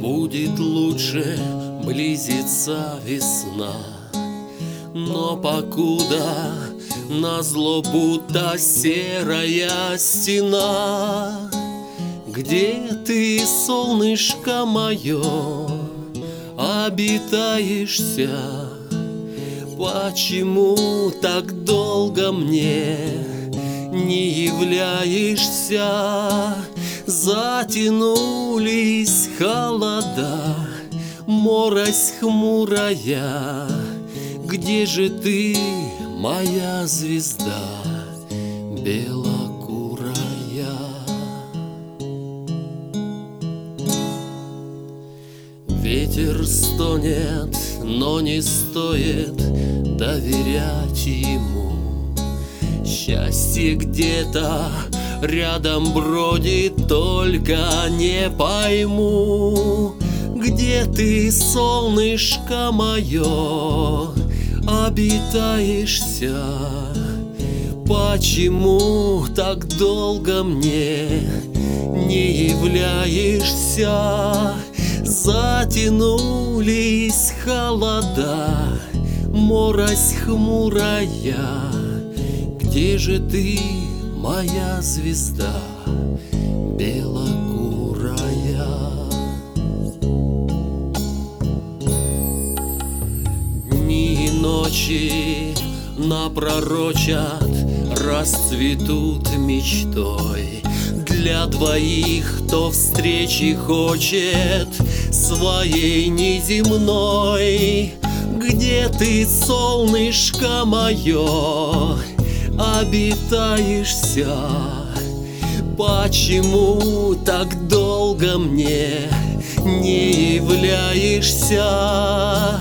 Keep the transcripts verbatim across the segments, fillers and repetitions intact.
Будет лучше, близится весна, но покуда назло будто серая стена. Где ты, солнышко мое, обитаешься? Почему так долго мне не являешься? Затянулись холода, морось хмурая. Где же ты, моя звезда белокурая? Ветер стонет, но не стоит доверять ему. Счастье где-то рядом бродит, только не пойму. Где ты, солнышко мое, обитаешься? Почему так долго мне не являешься? Затянулись холода, морось хмурая. Где же ты, моя звезда белокурая? Дни и ночи напророчат, расцветут мечтой. Для двоих, кто встречи хочет своей неземной. Где ты, солнышко мое, обитаешься? Почему так долго мне не являешься?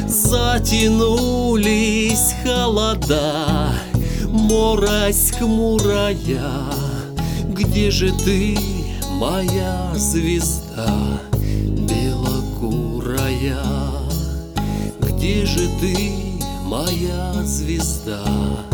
Затянулись холода, морось хмурая. Где же ты, моя звезда белокурая? Где же ты, моя звезда